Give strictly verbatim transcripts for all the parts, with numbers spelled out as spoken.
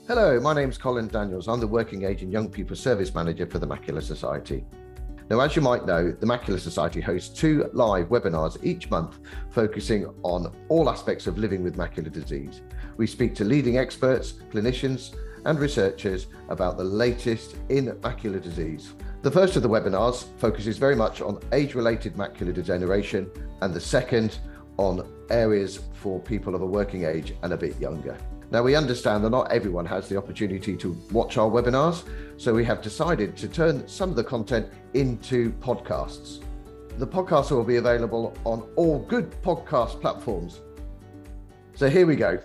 Hello, my name's Colin Daniels. I'm the Working Age and Young People Service Manager for the Macular Society. Now, as you might know, the Macular Society hosts two live webinars each month focusing on all aspects of living with macular disease. We speak to leading experts, clinicians, and researchers about the latest in macular disease. The first of the webinars focuses very much on age-related macular degeneration, and the second on areas for people of a working age and a bit younger. Now, we understand that not everyone has the opportunity to watch our webinars, so we have decided to turn some of the content into podcasts. The podcasts will be available on all good podcast platforms. So here we go.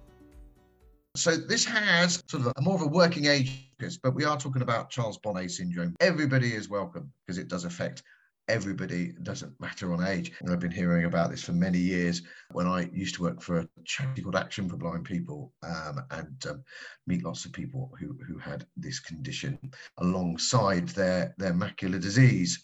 So this has sort of a more of a working age focus, but we are talking about Charles Bonnet syndrome. Everybody is welcome because it does affect everybody. It doesn't matter on age. And I've been hearing about this for many years when I used to work for a charity called Action for Blind People um, and um, meet lots of people who, who had this condition alongside their, their macular disease.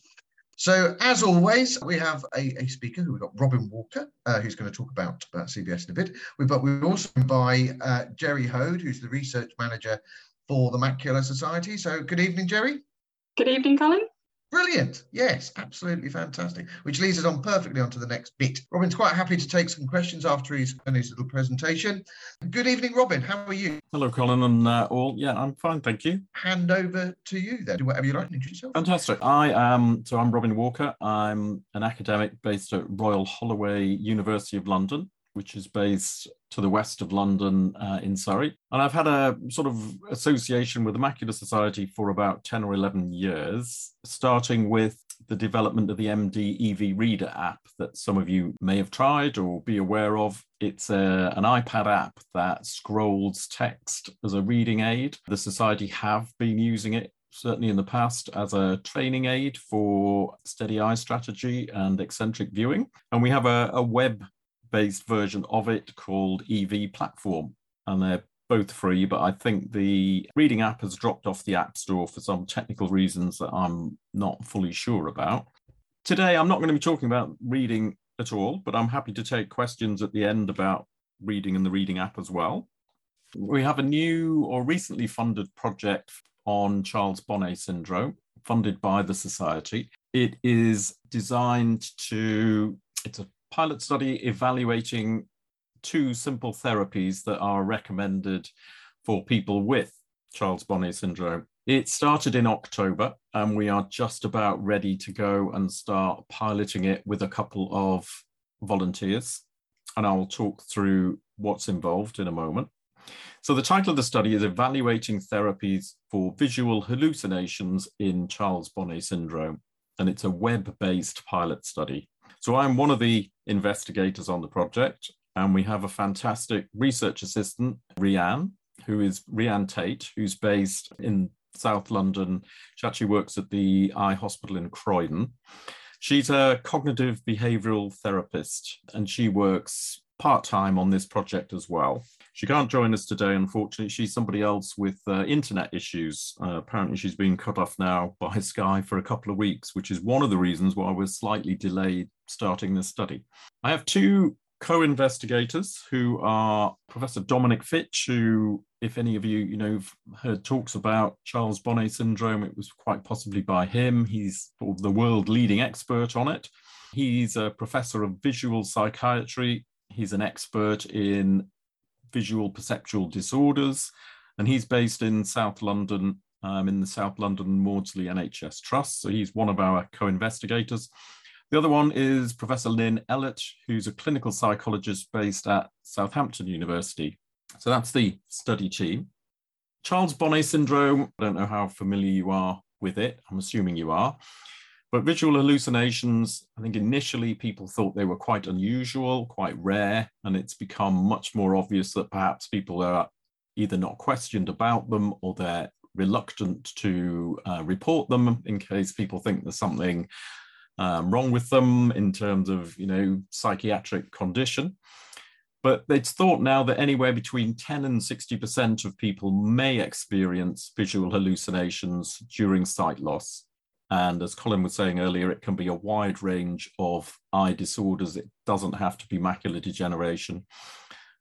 So as always, we have a, a speaker who we've got Robin Walker, uh, who's going to talk about, about C B S in a bit. We've got, we're also by uh, Jerry Hode, who's the research manager for the Macular Society. So good evening, Jerry. Good evening, Colin. Brilliant. Yes, absolutely fantastic. Which leads us on perfectly onto the next bit. Robin's quite happy to take some questions after he's done his little presentation. Good evening, Robin. How are you? Hello, Colin and uh, all. Yeah, I'm fine, thank you. Hand over to you then. Do whatever you like to introduce yourself. Fantastic. I am, so I'm Robin Walker. I'm an academic based at Royal Holloway, University of London, which is based to the west of London uh, in Surrey. And I've had a sort of association with the Macular Society for about ten or eleven years, starting with the development of the M D E V Reader app that some of you may have tried or be aware of. It's a, an iPad app that scrolls text as a reading aid. The Society have been using it certainly in the past as a training aid for steady eye strategy and eccentric viewing. And we have a, a web based version of it called E V Platform, and they're both free, but I think the reading app has dropped off the App Store for some technical reasons that I'm not fully sure about. Today, I'm not going to be talking about reading at all, but I'm happy to take questions at the end about reading and the reading app as well. We have a new or recently funded project on Charles Bonnet syndrome, funded by the Society. It is designed to, it's a pilot study evaluating two simple therapies that are recommended for people with Charles Bonnet syndrome. It started in October, and we are just about ready to go and start piloting it with a couple of volunteers. And I'll talk through what's involved in a moment. So the title of the study is Evaluating Therapies for Visual Hallucinations in Charles Bonnet syndrome. And it's a web-based pilot study. So I'm one of the investigators on the project, and we have a fantastic research assistant, Rhianne, who is Rhianne Tate, who's based in South London. She actually works at the Eye Hospital in Croydon. She's a cognitive behavioural therapist, and she works part-time on this project as well. She can't join us today, unfortunately. She's somebody else with uh, internet issues. Uh, apparently she's been cut off now by Sky for a couple of weeks, which is one of the reasons why we're slightly delayed starting this study. I have two co-investigators who are Professor Dominic Fitch, who, if any of you, you know, heard talks about Charles Bonnet syndrome, it was quite possibly by him. He's sort of the world leading expert on it. He's a professor of visual psychiatry. He's an expert in visual perceptual disorders, and he's based in South London, um, in the South London Maudsley N H S Trust. So he's one of our co-investigators. The other one is Professor Lynn Ellett, who's a clinical psychologist based at Southampton University. So that's the study team. Charles Bonnet syndrome, I don't know how familiar you are with it. I'm assuming you are. But visual hallucinations, I think initially people thought they were quite unusual, quite rare, and it's become much more obvious that perhaps people are either not questioned about them or they're reluctant to uh, report them in case people think there's something um, wrong with them in terms of, you know, psychiatric condition. But it's thought now that anywhere between ten and sixty percent of people may experience visual hallucinations during sight loss. And as Colin was saying earlier, it can be a wide range of eye disorders. It doesn't have to be macular degeneration.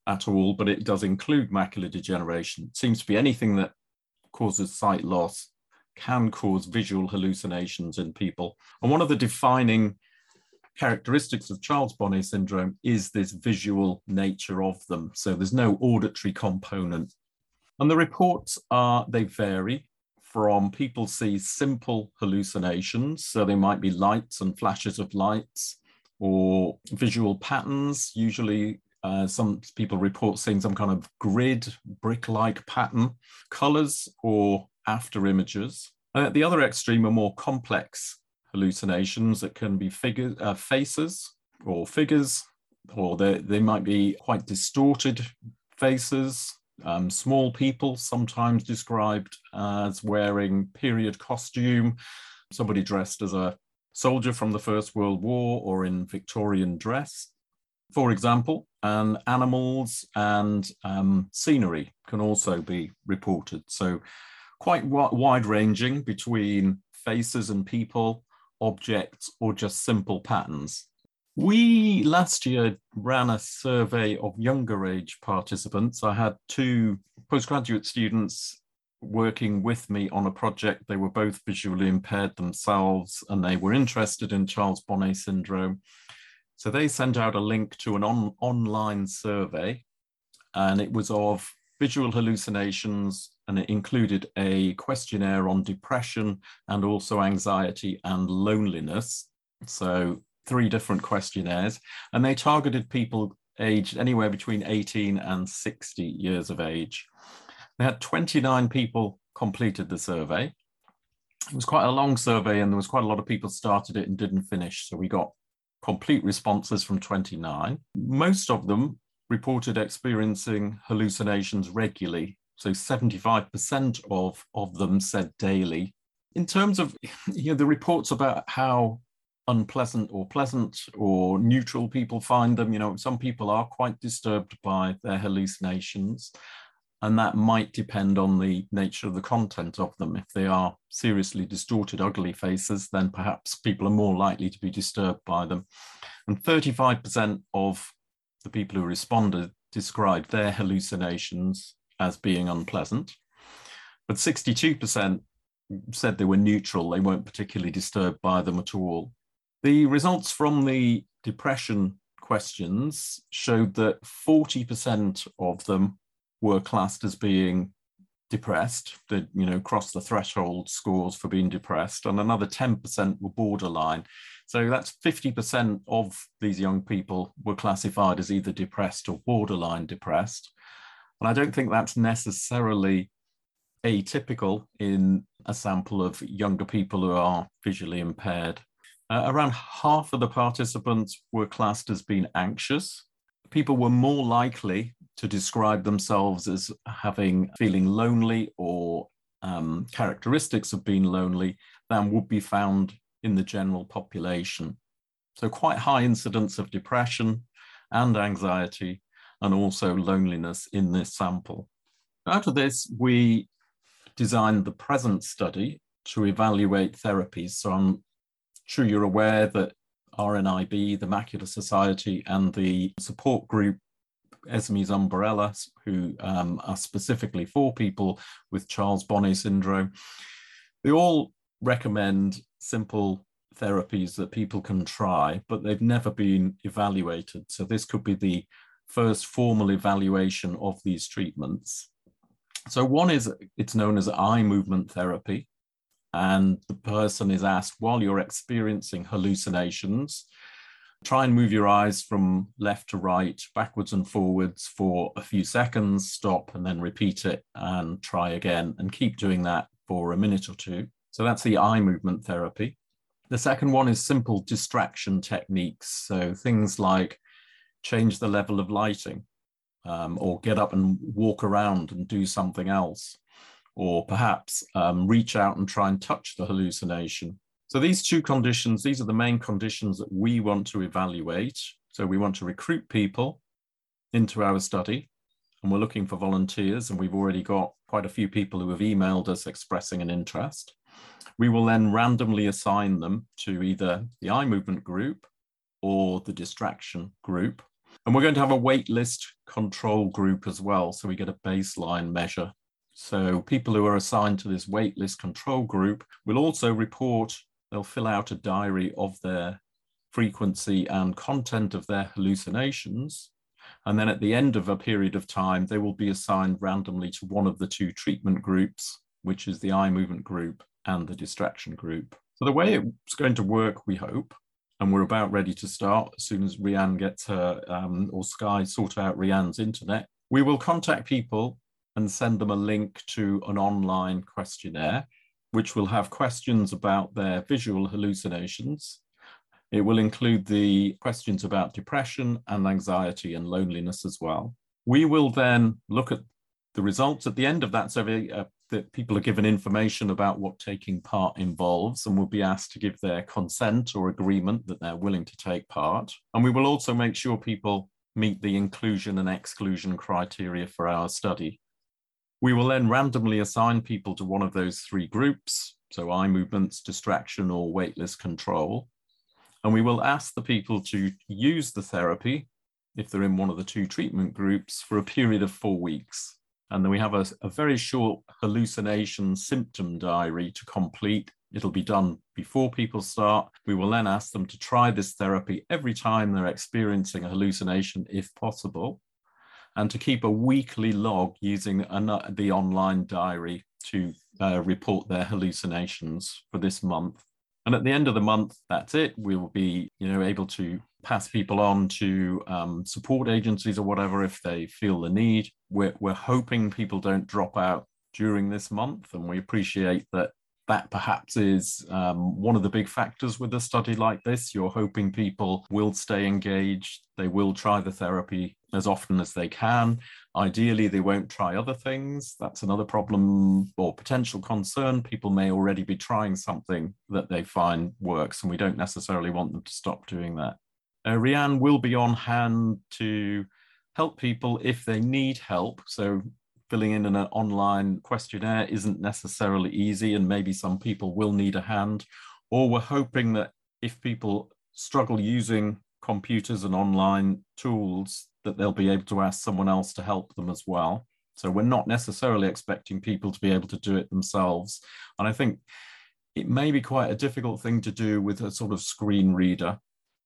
at all, but it does include macular degeneration. It seems to be anything that causes sight loss can cause visual hallucinations in people. And one of the defining characteristics of Charles-Bonnet syndrome is this visual nature of them. So there's no auditory component. And the reports are, they vary from people see simple hallucinations. So they might be lights and flashes of lights or visual patterns. Usually uh, some people report seeing some kind of grid, brick-like pattern, colors or after images. And at the other extreme are more complex hallucinations that can be figures, uh, faces or figures, or they, they might be quite distorted faces, um, small people, sometimes described as wearing period costume, somebody dressed as a soldier from the First World War or in Victorian dress, for example, and animals and um, scenery can also be reported. So quite wide-ranging between faces and people, objects, or just simple patterns. We last year ran a survey of younger age participants. I had two postgraduate students working with me on a project. They were both visually impaired themselves and they were interested in Charles-Bonnet syndrome. So they sent out a link to an on online survey, and it was of visual hallucinations, and it included a questionnaire on depression and also anxiety and loneliness. So three different questionnaires, and they targeted people aged anywhere between eighteen and sixty years of age. They had twenty-nine people completed the survey. It was quite a long survey, and there was quite a lot of people started it and didn't finish. So we got complete responses from twenty-nine. Most of them reported experiencing hallucinations regularly. So seventy-five percent of, of them said daily. In terms of you know, the reports about how unpleasant or pleasant or neutral people find them, you know, some people are quite disturbed by their hallucinations, and that might depend on the nature of the content of them. If they are seriously distorted, ugly faces, then perhaps people are more likely to be disturbed by them. And thirty-five percent of the people who responded described their hallucinations as being unpleasant, but sixty-two percent said they were neutral. They weren't particularly disturbed by them at all. The results from the depression questions showed that forty percent of them were classed as being depressed, that, you know, crossed the threshold scores for being depressed, and another ten percent were borderline. So that's fifty percent of these young people were classified as either depressed or borderline depressed. And I don't think that's necessarily atypical in a sample of younger people who are visually impaired. Uh, around half of the participants were classed as being anxious. People were more likely to describe themselves as having feeling lonely or um, characteristics of being lonely than would be found in the general population. So quite high incidence of depression and anxiety and also loneliness in this sample. Out of this, we designed the PRESENT study to evaluate therapies. So I'm sure you're aware that R N I B, the Macular Society, and the support group Esme's Umbrella, who um, are specifically for people with Charles-Bonnet syndrome, they all recommend simple therapies that people can try, but they've never been evaluated. So this could be the first formal evaluation of these treatments. So one is, it's known as eye movement therapy. And the person is asked, while you're experiencing hallucinations, try and move your eyes from left to right, backwards and forwards for a few seconds, stop, and then repeat it and try again, and keep doing that for a minute or two. So that's the eye movement therapy. The second one is simple distraction techniques. So things like change the level of lighting, um, or get up and walk around and do something else, or perhaps um, reach out and try and touch the hallucination. So these two conditions, these are the main conditions that we want to evaluate. So we want to recruit people into our study, and we're looking for volunteers, and we've already got quite a few people who have emailed us expressing an interest. We will then randomly assign them to either the eye movement group or the distraction group. And we're going to have a wait list control group as well, so we get a baseline measure. So people who are assigned to this wait list control group will also report, they'll fill out a diary of their frequency and content of their hallucinations. And then at the end of a period of time, they will be assigned randomly to one of the two treatment groups, which is the eye movement group and the distraction group. So the way it's going to work, we hope, and we're about ready to start as soon as Rianne gets her, um, or Sky sort out Rianne's internet, we will contact people and send them a link to an online questionnaire, which will have questions about their visual hallucinations. It will include the questions about depression and anxiety and loneliness as well. We will then look at the results at the end of that survey. Uh, that people are given information about what taking part involves and will be asked to give their consent or agreement that they're willing to take part. And we will also make sure people meet the inclusion and exclusion criteria for our study. We will then randomly assign people to one of those three groups, so eye movements, distraction, or waitlist control. And we will ask the people to use the therapy, if they're in one of the two treatment groups, for a period of four weeks. And then we have a, a very short hallucination symptom diary to complete. It'll be done before people start. We will then ask them to try this therapy every time they're experiencing a hallucination, if possible, and to keep a weekly log using an, the online diary to uh, report their hallucinations for this month. And at the end of the month, that's it. We will be, you know, able to pass people on to um, support agencies or whatever if they feel the need. We're, we're hoping people don't drop out during this month, and we appreciate that that perhaps is um, one of the big factors with a study like this. You're hoping people will stay engaged, they will try the therapy as often as they can. Ideally, they won't try other things. That's another problem or potential concern. People may already be trying something that they find works, and we don't necessarily want them to stop doing that. Uh, Rianne will be on hand to help people if they need help. So filling in an online questionnaire isn't necessarily easy, and maybe some people will need a hand. Or we're hoping that if people struggle using computers and online tools, that they'll be able to ask someone else to help them as well. So we're not necessarily expecting people to be able to do it themselves. And I think it may be quite a difficult thing to do with a sort of screen reader.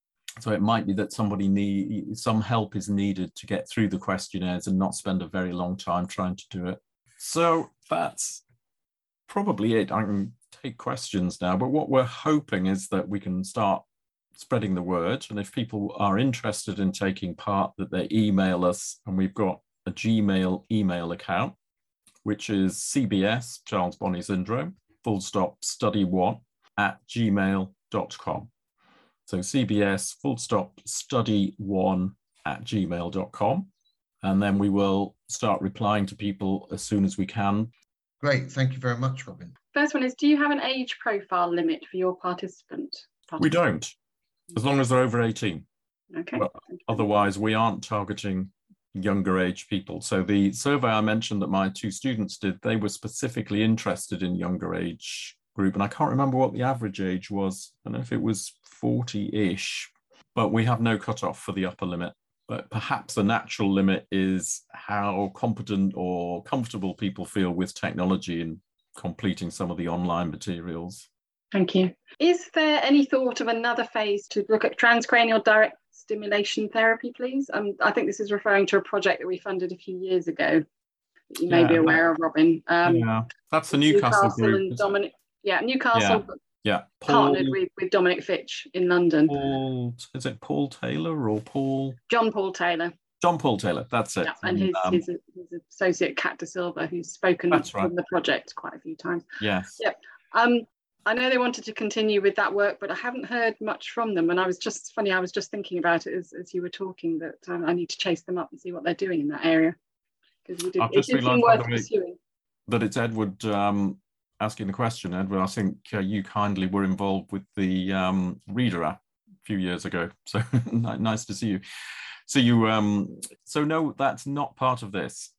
So it might be that somebody need some help is needed to get through the questionnaires and not spend a very long time trying to do it. So that's probably it. I can take questions now, but what we're hoping is that we can start spreading the word. And if people are interested in taking part, that they email us, and we've got a Gmail email account, which is C B S, Charles Bonnet Syndrome, full stop study one at gmail dot com. So C B S full stop study one at gmail dot com. And then we will start replying to people as soon as we can. Great. Thank you very much, Robin. First one is, do you have an age profile limit for your participant? participant? We don't, as long as they're over eighteen. Okay. Well, otherwise, we aren't targeting younger age people. So the survey I mentioned that my two students did, they were specifically interested in younger age group. And I can't remember what the average age was. I don't know if it was forty-ish, but we have no cutoff for the upper limit. But perhaps the natural limit is how competent or comfortable people feel with technology and completing some of the online materials. Thank you. Is there any thought of another phase to look at transcranial direct stimulation therapy, please? Um, I think this is referring to a project that we funded a few years ago that you may yeah, be aware of, Robin. Um, yeah, that's the Newcastle, Newcastle group. And Dominic, yeah, Newcastle. Yeah. Yeah, Paul, partnered with, with Dominic Fitch in London. Paul, is it Paul Taylor or Paul? John Paul Taylor. John Paul Taylor, that's it. Yeah, and his, um, his, his associate Kat De Silva, who's spoken right. on the project quite a few times. Yes. Yep. Um, I know they wanted to continue with that work, but I haven't heard much from them. And I was just, funny, I was just thinking about it as, as you were talking, that um, I need to chase them up and see what they're doing in that area. Because we did, it did seem worth pursuing. That it's Edward um, asking the question, Edward. I think uh, you kindly were involved with the um, Reader app a few years ago. So nice to see you. So you, um, so no, that's not part of this.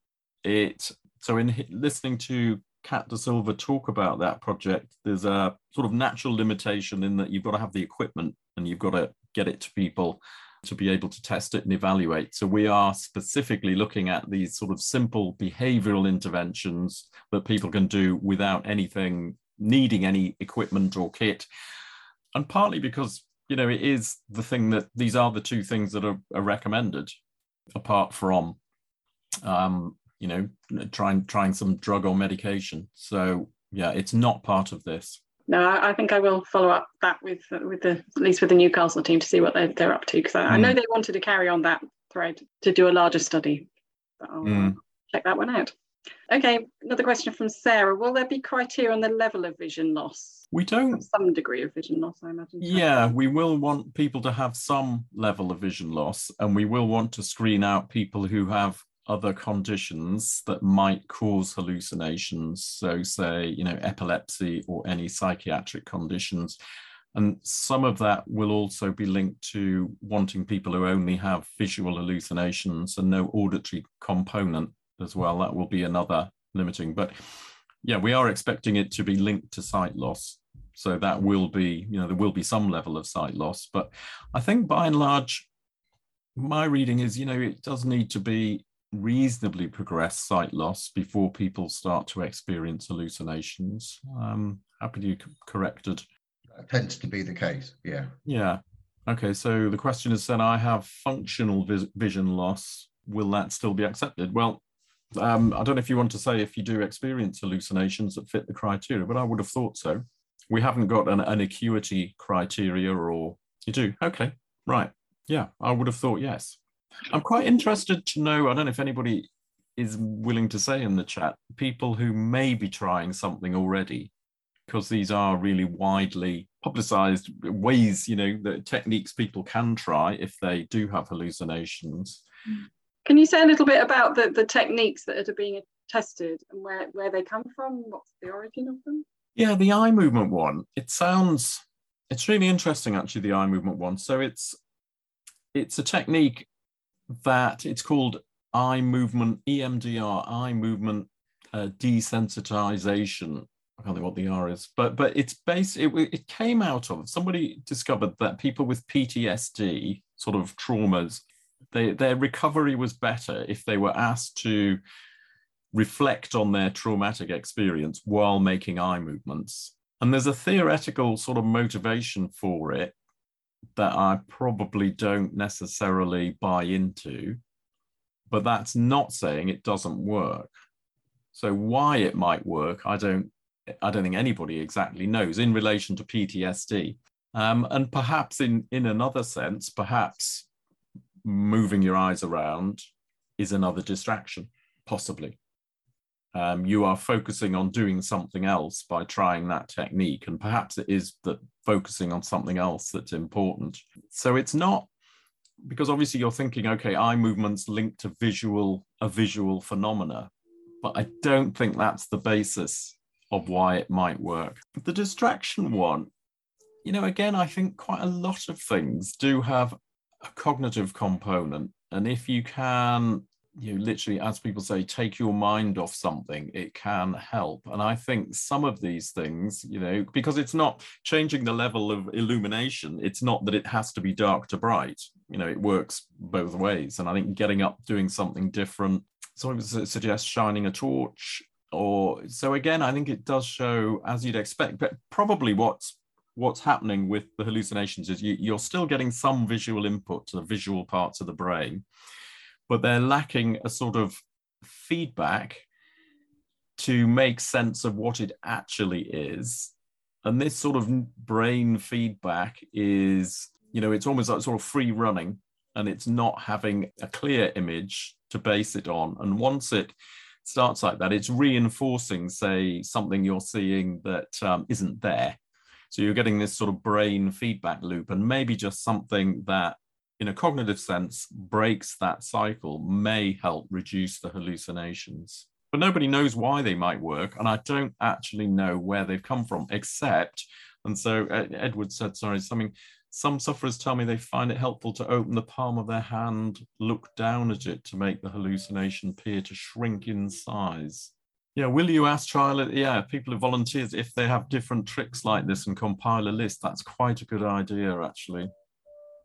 It so in listening to Kat De Silva talk about that project, there's a sort of natural limitation in that you've got to have the equipment and you've got to get it to people to be able to test it and evaluate. So we are specifically looking at these sort of simple behavioral interventions that people can do without anything, needing any equipment or kit. And partly because, you know, it is the thing that these are the two things that are, are recommended, apart from, um, you know, trying trying some drug or medication. So yeah, it's not part of this. No, I, I think I will follow up that with with the at least with the Newcastle team to see what they're, they're up to, because I, mm. I know they wanted to carry on that thread to do a larger study. But I'll mm. check that one out. Okay, another question from Sarah. Will there be criteria on the level of vision loss? We don't. Some degree of vision loss, I imagine. Yeah, we will want people to have some level of vision loss, and we will want to screen out people who have other conditions that might cause hallucinations. So say, you know, epilepsy or any psychiatric conditions. And some of that will also be linked to wanting people who only have visual hallucinations and no auditory component as well. That will be another limiting. But yeah, we are expecting it to be linked to sight loss. So that will be, you know, there will be some level of sight loss. But I think by and large, my reading is, you know, it does need to be reasonably progressed sight loss before people start to experience hallucinations. Um, happy to be corrected. That tends to be the case, yeah. Yeah. Okay, so the question is then, I have functional vis vision loss. Will that still be accepted? Well, um, I don't know if you want to say if you do experience hallucinations that fit the criteria, but I would have thought so. We haven't got an, an acuity criteria, or you do? Okay, right. Yeah, I would have thought yes. I'm quite interested to know, I don't know if anybody is willing to say in the chat, people who may be trying something already, because these are really widely publicized ways, you know, the techniques people can try if they do have hallucinations. Can you say a little bit about the, the techniques that are being tested and where, where they come from? What's the origin of them? Yeah, the eye movement one, it sounds, it's really interesting actually, the eye movement one. So it's, it's a technique that it's called eye movement, E M D R, eye movement uh, desensitization. I can't think what the R is, but but it's based, it, it came out of, somebody discovered that people with P T S D, sort of traumas, they, their recovery was better if they were asked to reflect on their traumatic experience while making eye movements. And there's a theoretical sort of motivation for it that I probably don't necessarily buy into, but that's not saying it doesn't work. So why it might work, I don't, I don't think anybody exactly knows in relation to P T S D. Um, and perhaps in, in another sense, perhaps moving your eyes around is another distraction, possibly. Um, you are focusing on doing something else by trying that technique, and perhaps it is that focusing on something else that's important. So it's not, because obviously you're thinking, okay, eye movements linked to visual, a visual phenomena, but I don't think that's the basis of why it might work. The distraction one, you know, again, I think quite a lot of things do have a cognitive component, and if you can, you know, literally, as people say, take your mind off something, it can help. And I think some of these things, you know, because it's not changing the level of illumination, it's not that it has to be dark to bright, you know, it works both ways. And I think getting up, doing something different, someone suggests shining a torch, or so again, I think it does show, as you'd expect, but probably what's what's happening with the hallucinations is you, you're still getting some visual input to the visual parts of the brain, but they're lacking a sort of feedback to make sense of what it actually is. And this sort of brain feedback is, you know, it's almost like sort of free running, and it's not having a clear image to base it on. And once it starts like that, it's reinforcing, say, something you're seeing that um, isn't there. So you're getting this sort of brain feedback loop, and maybe just something that in a cognitive sense breaks that cycle may help reduce the hallucinations. But nobody knows why they might work, and I don't actually know where they've come from, except, and so Edward said, sorry, something, some sufferers tell me they find it helpful to open the palm of their hand, look down at it to make the hallucination appear to shrink in size. Yeah, will you ask trial, yeah, people who volunteers, if they have different tricks like this and compile a list? That's quite a good idea, actually.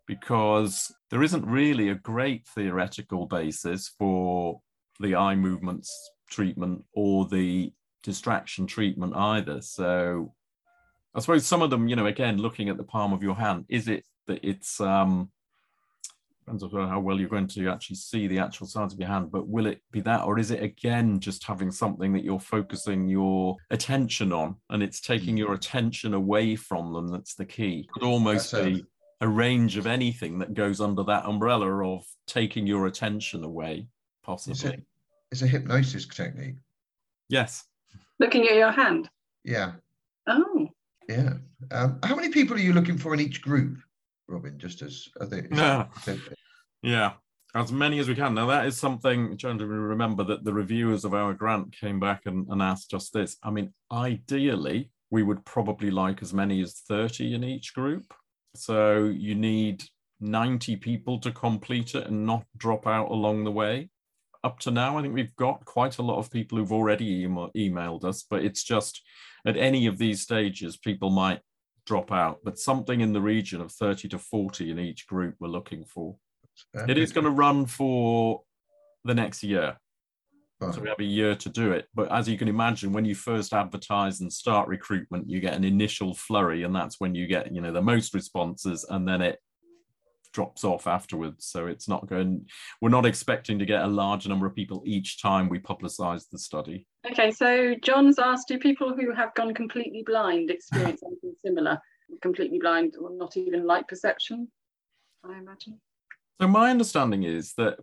because there isn't really a great theoretical basis for the eye movements treatment or the distraction treatment either. So I suppose some of them, you know, again, looking at the palm of your hand, is it that it's, um, depends on how well you're going to actually see the actual size of your hand, but will it be that, or is it again just having something that you're focusing your attention on and it's taking your attention away from them? That's the key. It could almost That's a- be a range of anything that goes under that umbrella of taking your attention away, possibly. It's a, it's a hypnosis technique. Yes. Looking at your hand. Yeah. Oh. Yeah. Um, how many people are you looking for in each group, Robin? Just as I think. Yeah. Yeah. As many as we can. Now, that is something, I'm trying to remember that the reviewers of our grant came back and, and asked just this. I mean, ideally, we would probably like as many as thirty in each group. So you need ninety people to complete it and not drop out along the way. Up to now, I think we've got quite a lot of people who've already email, emailed us, but it's just at any of these stages, people might drop out, but something in the region of thirty to forty in each group we're looking for. Uh, It is going to run for the next year. Right. So we have a year to do it. But as you can imagine, when you first advertise and start recruitment, you get an initial flurry, and that's when you get, you know, the most responses, and then it drops off afterwards. So it's not going, we're not expecting to get a large number of people each time we publicize the study. Okay, so John's asked, do people who have gone completely blind experience anything similar? Completely blind or not even light perception, I imagine. So my understanding is that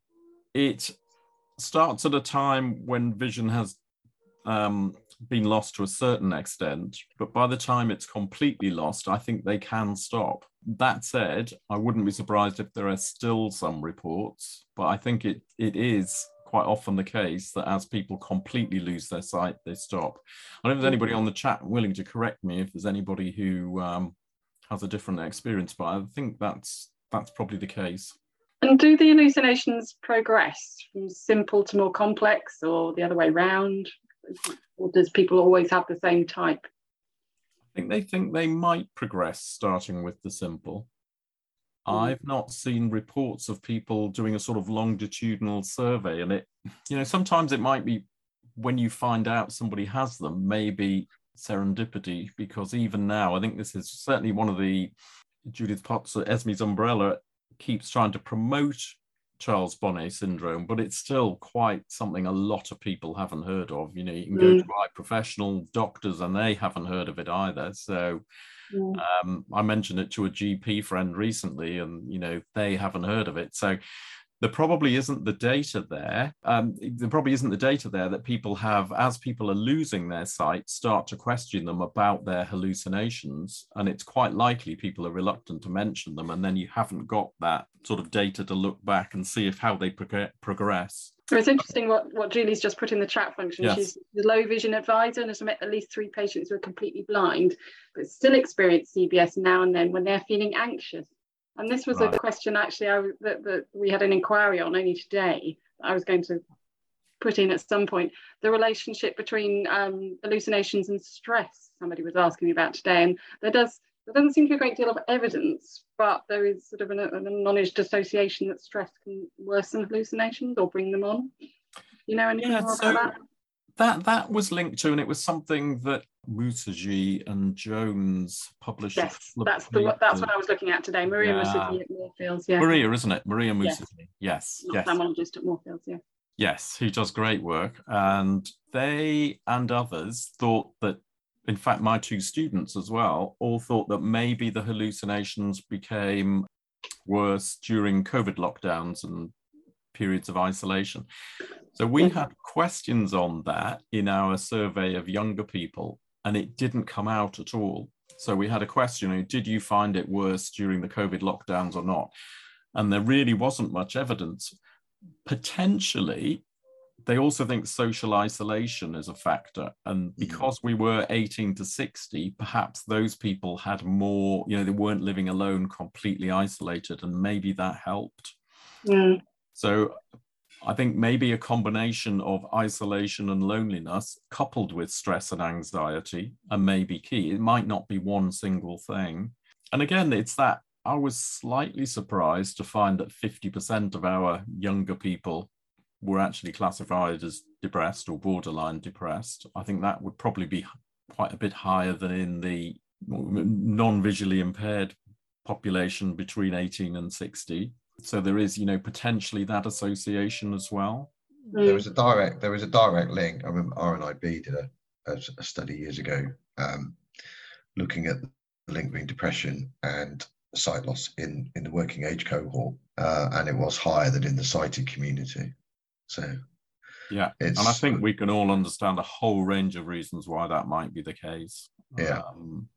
it starts at a time when vision has um, been lost to a certain extent, but by the time it's completely lost, I think they can stop. That said, I wouldn't be surprised if there are still some reports, but I think it it is quite often the case that as people completely lose their sight, they stop. I don't know if there's anybody on the chat willing to correct me if there's anybody who um, has a different experience, but I think that's that's probably the case. And do the hallucinations progress from simple to more complex, or the other way round? Or does people always have the same type? I think they think they might progress starting with the simple. Mm. I've not seen reports of people doing a sort of longitudinal survey, and it, you know, sometimes it might be when you find out somebody has them, maybe serendipity, because even now, I think this is certainly one of the Judith Potts at Esme's umbrella keeps trying to promote Charles Bonnet syndrome, but it's still quite something a lot of people haven't heard of. You know, you can go mm. to like professional doctors and they haven't heard of it either. So mm. um, I mentioned it to a G P friend recently, and, you know, they haven't heard of it. So there probably isn't the data there. Um, there probably isn't the data there that people have, as people are losing their sight, start to question them about their hallucinations. And it's quite likely people are reluctant to mention them. And then you haven't got that sort of data to look back and see if how they prog- progress. It's interesting what, what Julie's just put in the chat function. Yes. She's the low vision advisor and has met at least three patients who are completely blind, but still experience C B S now and then when they're feeling anxious. And this was right. a question actually I, that, that we had an inquiry on only today. I was going to put in at some point the relationship between um, hallucinations and stress. Somebody was asking me about today, and there does there doesn't seem to be a great deal of evidence, but there is sort of an, an acknowledged association that stress can worsen hallucinations or bring them on. You know anything yeah, more so about that? That that was linked to, and it was something that Mukherjee and Jones published. Yes, that's the that's what I was looking at today. Maria yeah. Mukherjee at Moorfields, yeah. Maria, isn't it? Maria Mukherjee. Yes, yes. yes. Ophthalmologist at Moorfields, yeah. Yes, who does great work. And they and others thought that, in fact, my two students as well, all thought that maybe the hallucinations became worse during COVID lockdowns and periods of isolation. So we had questions on that in our survey of younger people, and it didn't come out at all. So we had a question, did you find it worse during the COVID lockdowns or not? And there really wasn't much evidence. Potentially, they also think social isolation is a factor. And because we were eighteen to sixty, perhaps those people had more, you know, they weren't living alone, completely isolated, and maybe that helped. Yeah. So I think maybe a combination of isolation and loneliness coupled with stress and anxiety and maybe key. It might not be one single thing. And again, it's that I was slightly surprised to find that fifty percent of our younger people were actually classified as depressed or borderline depressed. I think that would probably be quite a bit higher than in the non-visually impaired population between eighteen and sixty. So there is, you know, potentially that association as well. There was a direct, there was a direct link. I remember R N I B did a, a, a study years ago, um, looking at the link between depression and sight loss in, in the working age cohort, uh, and it was higher than in the sighted community. So, yeah, and I think we can all understand a whole range of reasons why that might be the case. Yeah. Um,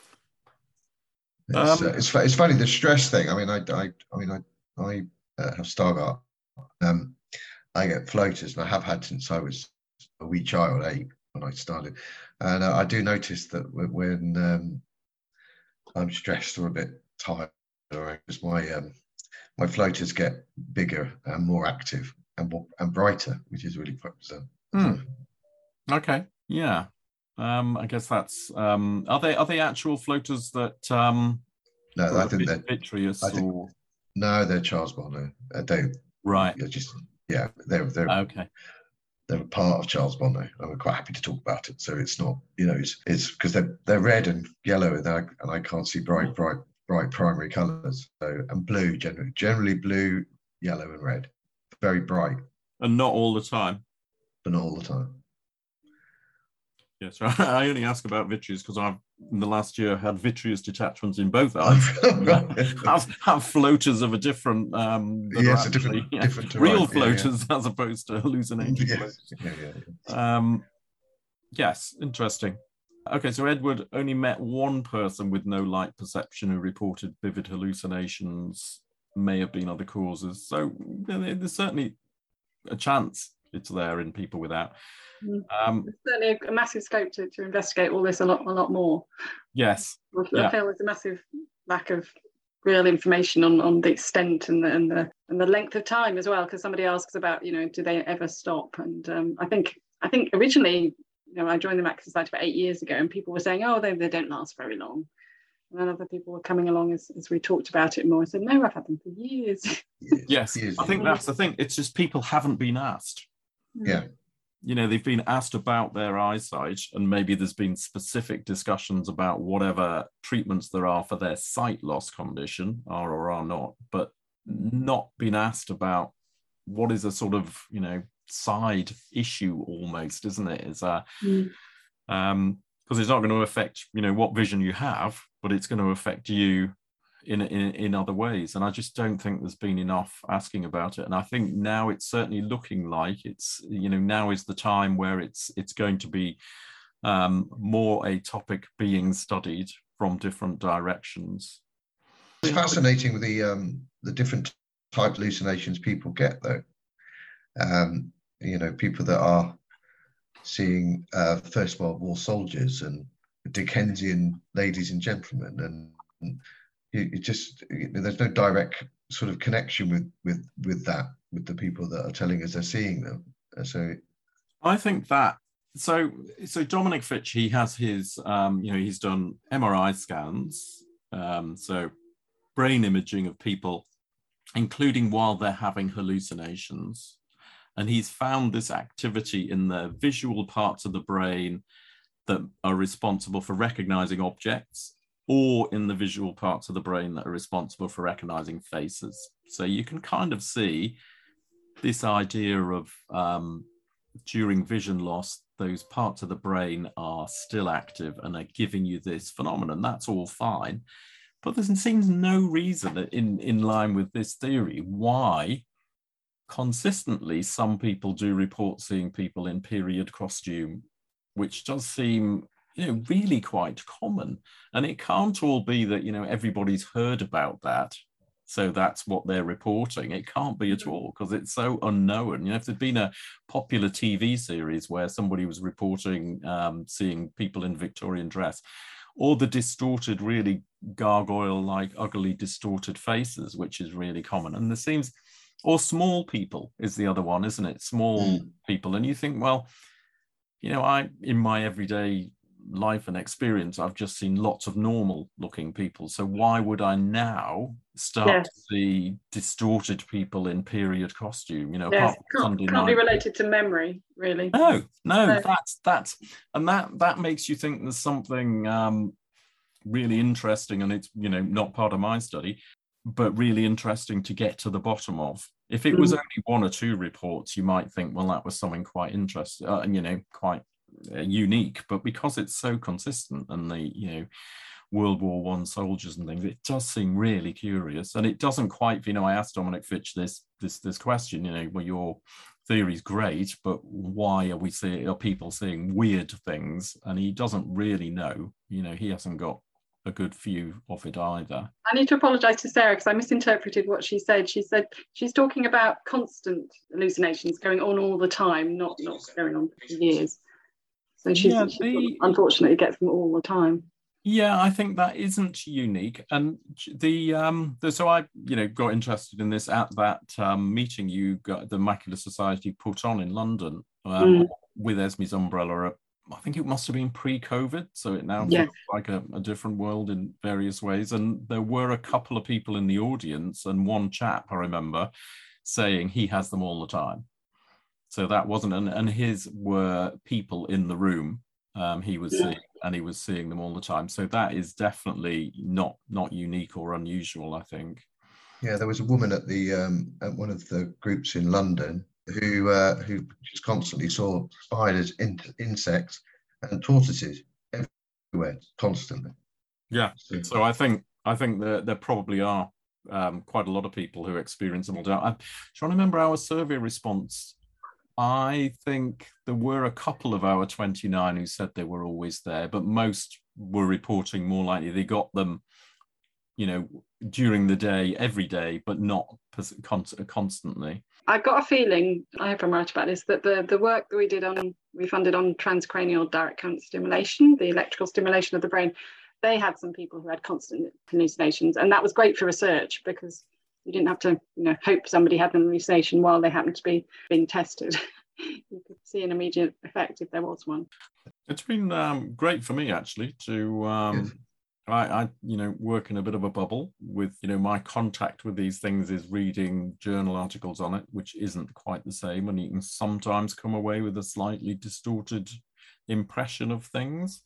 it's, um, uh, it's it's funny, the stress thing. I mean, I I, I mean, I I uh, have Stargardt. Um, I get floaters, and I have had since I was a wee child, eight, when I started. And uh, I do notice that when um, I'm stressed or a bit tired, or because my um, my floaters get bigger and more active and more and brighter, which is really bizarre. Hmm. Okay, yeah. Um, I guess that's um, are they are they actual floaters that um, no, I think they're vitreous I think, or no, they're Charles Bonner. Uh, they right. You're just yeah, they're they're okay. They're a part of Charles Bonner. I'm quite happy to talk about it. So it's not, you know, it's it's because they're they're red and yellow, and I, and I can't see bright bright bright primary colours. So and blue generally generally blue, yellow, and red, very bright. And not all the time. But not all the time. Yes, I only ask about vitreous because I've in the last year had vitreous detachments in both eyes. have, have floaters of a different, um, yes, actually, a different, yeah, different real yeah, floaters yeah. as opposed to hallucinating yes. floaters. Yeah, yeah, yeah. Um, yes, interesting. Okay, so Edward only met one person with no light perception who reported vivid hallucinations. May have been other causes. So there's certainly a chance it's there in people without. Um, there's certainly a, a massive scope to, to investigate all this a lot, a lot more. Yes, I yeah. feel there's a massive lack of real information on, on the extent and the, and the and the length of time as well. Because somebody asks about, you know, do they ever stop? And um, I think I think originally, you know, I joined the Macular Society about eight years ago, and people were saying, oh, they they don't last very long. And then other people were coming along as, as we talked about it more. I said, no, I've had them for years. Yes, yes, years. I think that's the thing. It's just people haven't been asked. Yeah. You know, they've been asked about their eyesight, and maybe there's been specific discussions about whatever treatments there are for their sight loss condition, are or are not, but not been asked about what is a sort of, you know, side issue almost, isn't it? Is a, mm. um, because it's not going to affect, you know, what vision you have, but it's going to affect you in, in in other ways. And I just don't think there's been enough asking about it. And I think now it's certainly looking like it's, you know, now is the time where it's it's going to be um, more a topic being studied from different directions. It's fascinating with the um, the different type of hallucinations people get, though. Um, you know, people that are seeing uh, First World War soldiers and Dickensian ladies and gentlemen, and, and you, you just you know, there's no direct sort of connection with with with that with the people that are telling us they're seeing them. So I think that so so Dominic Fitch, he has his um, you know, he's done M R I scans, um, so brain imaging of people, including while they're having hallucinations. And he's found this activity in the visual parts of the brain that are responsible for recognizing objects, or in the visual parts of the brain that are responsible for recognizing faces. So you can kind of see this idea of um, during vision loss, those parts of the brain are still active and are giving you this phenomenon. That's all fine. But there seems no reason in, in line with this theory why consistently some people do report seeing people in period costume, which does seem, you know, really quite common. And it can't all be that, you know, everybody's heard about that, so that's what they're reporting. It can't be at all, because it's so unknown. You know, if there'd been a popular T V series where somebody was reporting um, seeing people in Victorian dress, or the distorted, really gargoyle-like, ugly, distorted faces, which is really common. And there seems, or small people is the other one, isn't it? Small mm. people. And you think, well, you know, I, in my everyday life and experience, I've just seen lots of normal looking people. So why would I now start Yes. to see distorted people in period costume? You know, Yes, apart from can't, Sunday can't be night. related to memory, really. No, no, No. that's that's and that that makes you think there's something um, really interesting, and it's, you know, not part of my study, but really interesting to get to the bottom of. If it was Mm. only one or two reports, you might think, well, that was something quite interesting, uh, and you know, quite uh, unique. But because it's so consistent, and the, you know, World War One soldiers and things, it does seem really curious. And it doesn't quite, you know, I asked Dominic Fitch this this this question, you know, well, your theory's great, but why are we seeing, are people seeing weird things? And he doesn't really know. You know, he hasn't got a good view of it either. I need to apologise to Sarah because I misinterpreted what she said. She said she's talking about constant hallucinations going on all the time, not not going on for years. So she's, Yeah, she the- unfortunately gets them all the time. Yeah, I think that isn't unique. And the um the, so I, you know, got interested in this at that um, meeting you got, the Macular Society put on in London um, Mm. with Esme's umbrella. I think it must have been pre-COVID, so it now Yeah. feels like a, a different world in various ways. And there were a couple of people in the audience, and one chap I remember saying he has them all the time. So that wasn't, and, and his were people in the room. Um, he was Yeah. seeing, and he was seeing them all the time. So that is definitely not not unique or unusual, I think. Yeah, there was a woman at the um, at one of the groups in London who uh, who just constantly saw spiders, in, insects, and tortoises everywhere, constantly. Yeah. So, So I think I think that there probably are um, quite a lot of people who experience them all day. I'm trying to remember our survey response. I think there were a couple of our twenty-nine who said they were always there, but most were reporting more likely they got them, you know, during the day, every day, but not constantly. I've got a feeling, I hope I'm right about this, that the, the work that we did on, we funded on transcranial direct current stimulation, the electrical stimulation of the brain, they had some people who had constant hallucinations, and that was great for research because you didn't have to, you know, hope somebody had an hallucination while they happened to be being tested. You could see an immediate effect if there was one. It's been um, great for me, actually, to um, yes. I, I, you know, work in a bit of a bubble with, you know, my contact with these things is reading journal articles on it, which isn't quite the same, and you can sometimes come away with a slightly distorted impression of things.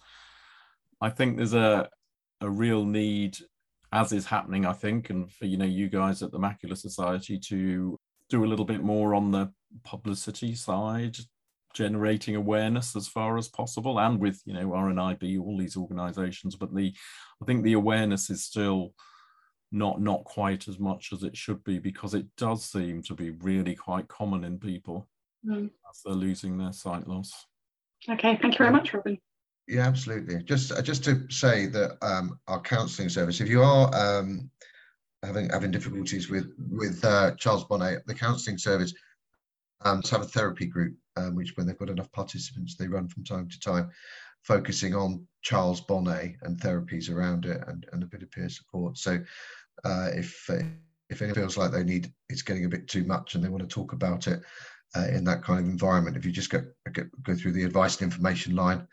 I think there's a a real need, as is happening, I think, and for, you know, you guys at the Macular Society to do a little bit more on the publicity side, generating awareness as far as possible, and with, you know, R N I B, all these organizations. But the I think the awareness is still not not quite as much as it should be, because it does seem to be really quite common in people Mm. as they're losing their sight loss. Okay, thank you very much, Robin. Yeah, absolutely. Just uh, just to say that um, our counselling service, if you are um, having having difficulties with with uh, Charles Bonnet, the counselling service um, to have a therapy group, um, which when they've got enough participants, they run from time to time, focusing on Charles Bonnet and therapies around it, and, and a bit of peer support. So uh, if uh, if anyone feels like they need, it's getting a bit too much and they want to talk about it uh, in that kind of environment, if you just go go, go through the advice and information line,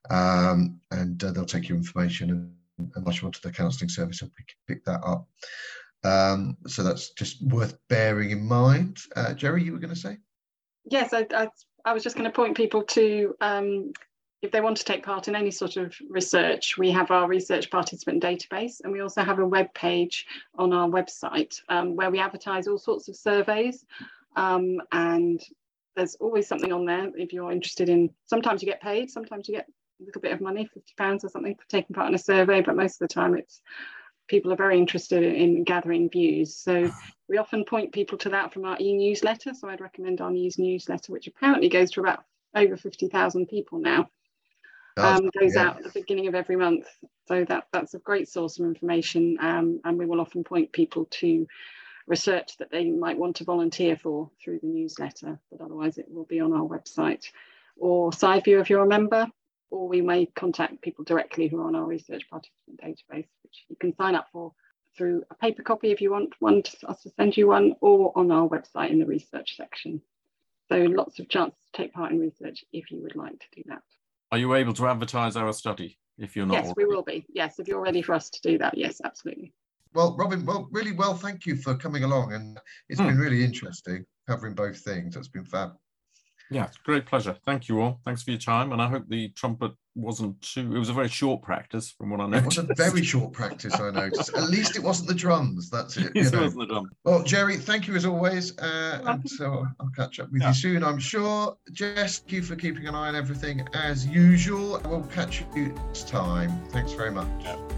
um, and uh, they'll take your information and, and pass you on to the counselling service and pick, pick that up. Um, so that's just worth bearing in mind. Uh, Jerry, you were going to say? Yes, I, I, I was just going to point people to, um, if they want to take part in any sort of research, we have our research participant database, and we also have a web page on our website um, where we advertise all sorts of surveys, um, and there's always something on there if you're interested in. Sometimes you get paid, sometimes you get a little bit of money, fifty pounds or something, for taking part in a survey, but most of the time it's people are very interested in, in gathering views. So we often point people to that from our e-newsletter. So I'd recommend our news newsletter, which apparently goes to about over fifty thousand people now. Um, goes yeah. out at the beginning of every month. So that, that's a great source of information. Um, and we will often point people to research that they might want to volunteer for through the newsletter, but otherwise it will be on our website. Or SideView if you're a member, or we may contact people directly who are on our research participant database, which you can sign up for through a paper copy if you want one to, us to send you one, or on our website in the research section. So lots of chances to take part in research if you would like to do that. Are you able to advertise our study if you're not? Yes, already? we will be. Yes, if you're ready for us to do that. Yes, absolutely. Well, Robin, well, really well, thank you for coming along. And it's Hmm. been really interesting covering both things. It's been fab. Yeah, it's a great pleasure. Thank you all. Thanks for your time. And I hope the trumpet wasn't too, it was a very short practice from what I It was noticed. a very short practice, I noticed. At least it wasn't the drums. That's it. You It know. wasn't the drum. Well, Jerry, thank you as always. Uh, and so I'll catch up with Yeah. you soon, I'm sure. Jess, thank you for keeping an eye on everything as usual. We'll catch you next time. Thanks very much. Yeah.